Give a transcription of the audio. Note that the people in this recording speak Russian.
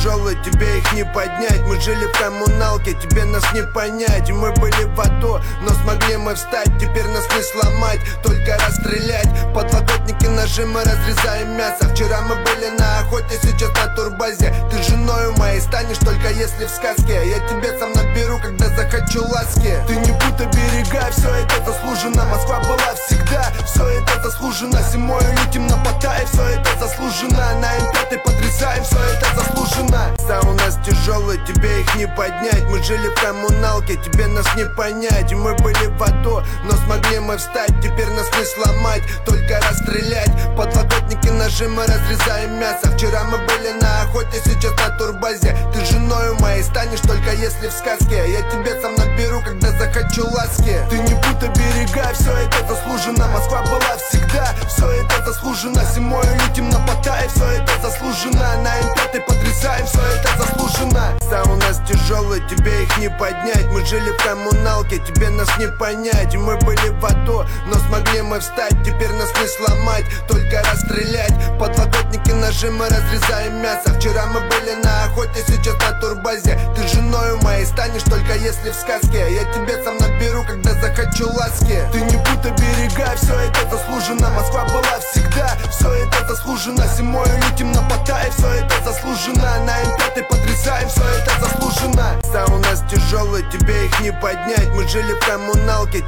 тяжелые, тебе их не поднять. Мы жили в коммуналке, тебе нас не понять. И мы были в АТО, но смогли мы встать. Теперь нас не сломать, только расстрелять. Подлокотники, ножи, мы разрезаем мясо. Вчера мы были на охоте, сейчас на турбазе. Ты женою моей станешь только если в сказке. Я тебе сам наберу, когда захочу ласки. Ты не путай берега, все это заслуженно. Москва была всегда, все это заслуженно. Зимой летим на Паттайи, все это заслуженно. На М5 потрясаем, все это заслуженно. У нас тяжелые, тебе их не поднять. Мы жили в коммуналке, тебе нас не понять. И мы были в АТО, но смогли мы встать. Теперь нас не сломать, только расстрелять. Подлокотники, ножи, мы разрезаем мясо. Вчера мы были на охоте, сейчас на турбазе. Ты женою моей станешь только если в сказке. Я тебе сам наберу, когда захочу ласки. Ты не путай берега, все это заслуженно. Москва была всегда, все это заслуженно. Зимой летим на Паттайи, все это заслуженно. На М5 потрясаем, все это заслуженно. У нас тяжелые, тебе их не поднять. Мы жили в коммуналке, тебе нас не понять. И мы были в АТО, но смогли мы встать. Теперь нас не сломать, только расстрелять. Подлокотники, ножи, мы разрезаем мясо. Вчера мы были на охоте, сейчас на турбазе. Ты женою моей станешь только если в сказке. Я тебе сам наберу, когда захочу ласки. Ты не путай берега, все это заслуженно. Москва была всегда, все это заслуженно. Зимой летим на Паттайи, все это заслуженно. На М5 потрясаем, все это заслуженно. У нас тяжелые, тебе их не поднять. Мы жили в коммуналке.